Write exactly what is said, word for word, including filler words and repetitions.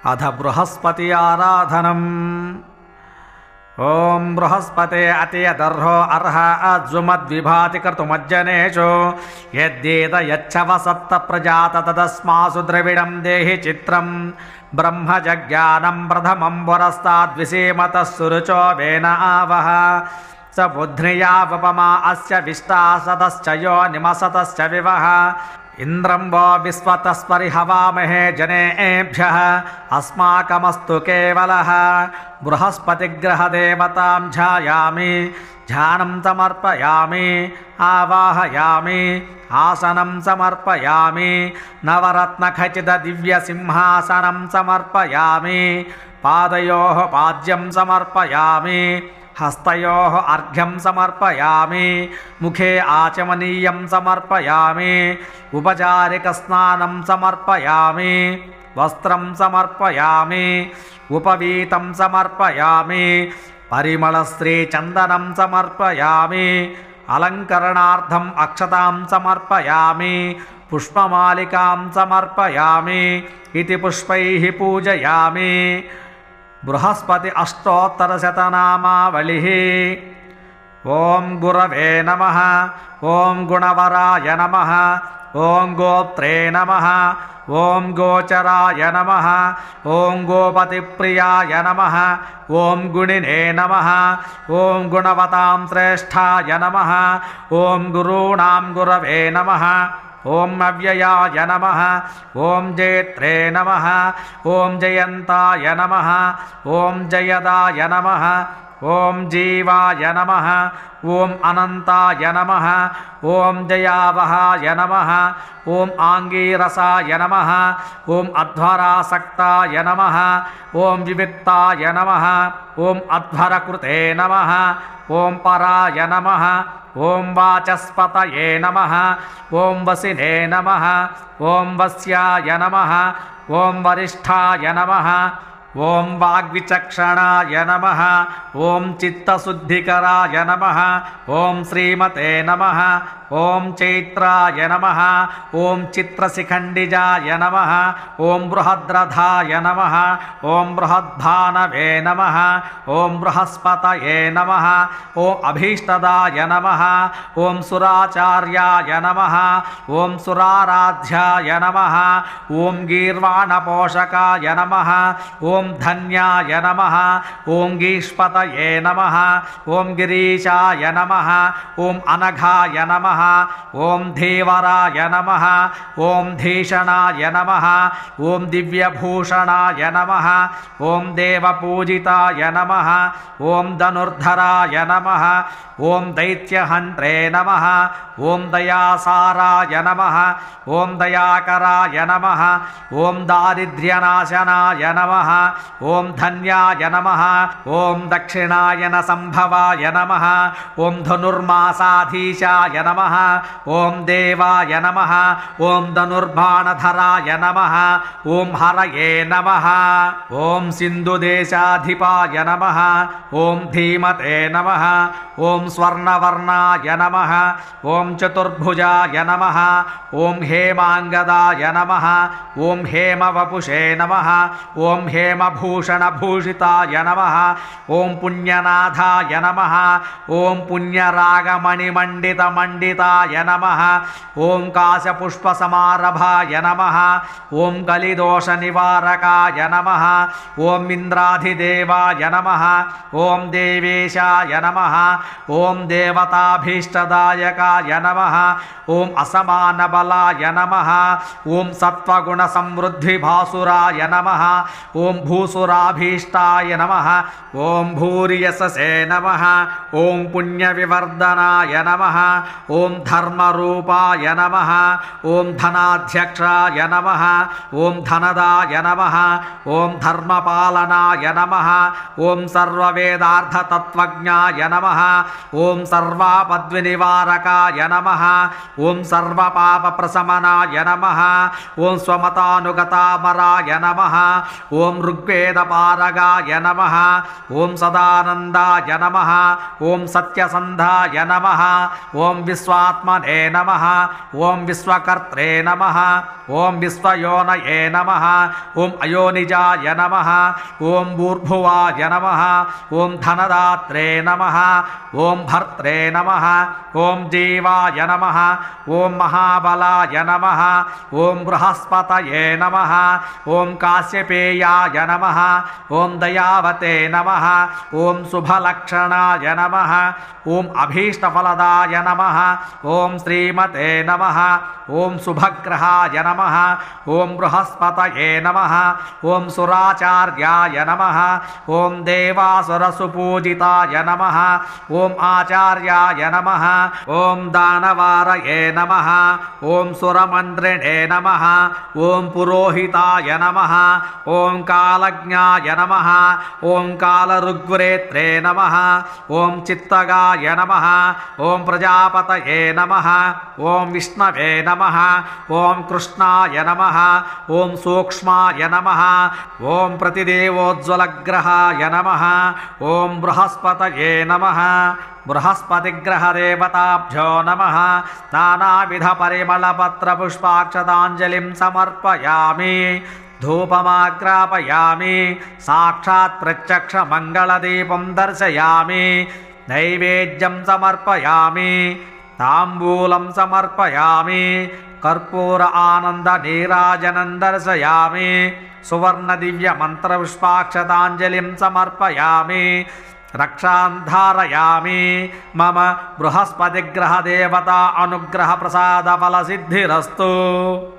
अथ बृहस्पति आराधनम्। ओं बृहस्पते अतियदर्हो अर्ह अज्जुमद्विभाति कर्तुमज्जनेषु यद्येत यच्छवसत्त प्रजात तदस्मासु द्रविडं देहि चित्रं ब्रह्मजज्ञानं प्रथमं पुरस्ताद्विसीमतः सुरुचो वेन आवह स बुध्नियावपमा अस्य विष्टासतश्च यो निमसतश्च विवह इन्द्रं वो विश्वतस्परिहवामहे जनेभ्यः अस्माकमस्तु केवलः बृहस्पतिग्रहदेवतां ध्यायामि ध्यानं समर्पयामि आवाहयामि आसनं समर्पयामि नवरत्नखचितदिव्यसिंहासनं समर्पयामि पादयोः पाद्यं समर्पयामि हस्तयोः अर्घ्यं समर्पयामि मुखे आचमनीयं समर्पयामि उपचारिकस्नानं समर्पयामि वस्त्रं समर्पयामि उपवीतं समर्पयामि परिमलश्रीचन्दनं समर्पयामि अलङ्करणार्थम् अक्षतां समर्पयामि पुष्पमालिकां समर्पयामि इति पुष्पैः पूजयामि। बृहस्पति अष्टोत्तरशतनामावलिः। ओं गुरवे नमः। ओं गुणवराय नमः। ओं गोत्रे नमः। ओं गोचराय नमः। ओं गोपतिप्रियाय नमः। ओं गुणिने नमः। ओं गुणवतां श्रेष्ठाय नमः। ओं गुरूणां गुरवे नमः। ओं अव्ययाय नमः। ओं जयत्रे नमः। ओं जयन्ताय नमः। ओं जयदाय नमः। ओं जीवाय नमः। ओं अनन्ताय नमः। ओं जयावहाय नमः। ओं आङ्गीरसाय नमः। ओं अध्वरासक्ताय नमः। ओं विविक्ताय नमः। ओं अध्वरकृते नमः। ओं पराय नमः। ओं वाचस्पतये नमः। ओं वसिने नमः। ओं वस्याय नमः। ओं वरिष्ठाय नमः। ओं वाग्विचक्षणाय नमः। ओं चित्तशुद्धिकराय नमः। ओं श्रीमते नमः। ओं चैत्राय नमः। ओं चित्रशिखण्डिजाय नमः। ओं बृहद्रथाय नमः। ओं बृहद्भानवे नमः। ओं बृहस्पतये नमः। ओं अभीष्टदाय नमः। ओं सुराचार्याय नमः। ओं सुराराध्याय नमः। ओं गीर्वाणपोषकाय नमः। ओं धन्याय नमः। ओं गीष्पतये नमः। ओं गिरीशाय नमः। ओं अनघाय नमः। ओं धीवराय नमः। ओं धीषणाय नमः। ओं दिव्यभूषणाय नमः। ओं देवपूजिताय नमः। ओं धनुर्धराय नमः। ओं दैत्यहन्त्रे नमः। ओं दयासाराय नमः। ओं दयाकराय नमः। ओं दारिद्र्यनाशनाय नमः। ओं धन्याय नमः। ओं दक्षिणायनसम्भवाय नमः। ओं धनुर्मासाधीशाय नमः। ओं देवाय नमः। ओं धनुर्बाणधराय नमः। ओं हरये नमः। ओं सिन्धुदेशाधिपाय नमः। ओं धीमते नमः। ओं स्वर्णवर्णाय नमः। ओं चतुर्भुजाय नमः। ओं हेमाङ्गदाय नमः। ओं हेमवपुषे नमः। ओं हेमभूषणभूषिताय नमः। ओं पुण्यनाथाय नमः। ओं पुण्यरागमणिमण्डितमण्डिताय नमः। ओं काशपुष्पसमारभाय नमः। ओं कलिदोषनिवारकाय नमः। ओं इन्द्राधिदेवाय नमः। ओं देवेशाय नमः। ओं देवताभीष्टदायकाय नमः। ओं असमानबलाय नमः। ओं सत्त्वगुणसमृद्धिभासुराय नमः। ओं भूसुराभीष्टाय नमः। ओं भूर्यससे नमः। ओं पुण्यविवर्धनाय नमः। ओं धर्मरूपाय नमः। ओं धनाध्यक्षाय नमः। ओं धनदाय नमः। ओं धर्मपालनाय नमः। ओं सर्ववेदार्थतत्त्वज्ञाय नमः। ओं सर्वापद्विनिवारकाय नमः। ओं सर्वपापप्रशमनाय नमः। ओं स्वमतानुगतामराय नमः। ओं ऋग्वेदपारगाय नमः ॐ सदानन्दाय नमः ॐ सत्यसन्धाय नमः ॐ विश्वात्मने नमः ॐ विश्वकर्त्रे नमः ॐ विश्वयोनये नमः ॐ अयोनिजाय नमः ॐ भूर्भुवाय नमः ॐ धनदात्रे नमः ॐ भर्त्रे नमः ॐ जीवाय नमः ॐ महाबलाय नमः ॐ बृहस्पतये नमः ॐ काश्यपेयाय नमः ॐ दयावते नमः ॐ शुभलक्षणाय नमः ॐ अभीष्टफलदाय नमः ॐ श्रीमते नमः ॐ शुभग्रहाय नमः ॐ बृहस्पतये नमः ॐ सुराचार्याय नमः ॐ देवासुरसुपूजिताय नमः ॐ आचार्याय नमः ॐ दानवारये नमः ॐ सुरमन्त्रिणे नमः ॐ पुरोहिताय नमः ॐ कालज्ञाय नमः ॐ कालऋग्वेत्रे नमः ॐ चित्तगाय नमः ॐ प्रजापतये नमः ॐ विष्णवे नमः ॐ कृष्णाय नमः ॐ सूक्ष्माय नमः ॐ प्रतिदेवोज्ज्वलग्रहाय नमः ॐ बृहस्पतये नमः बृहस्पतिग्रहदेवताभ्यो नमः नानाविधपरिमलपत्रपुष्पाक्षताञ्जलिं समर्पयामि धूपमाग्रापयामि साक्षात् प्रत्यक्षमङ्गलदीपं दर्शयामि नैवेद्यं समर्पयामि ताम्बूलं समर्पयामि कर्पूर आनन्दनीराजनं दर्शयामि सुवर्णदिव्यमन्त्रपुष्पाक्षताञ्जलिं समर्पयामि रक्षां धारयामि मम बृहस्पतिग्रहदेवता अनुग्रहप्रसादफलसिद्धिरस्तु।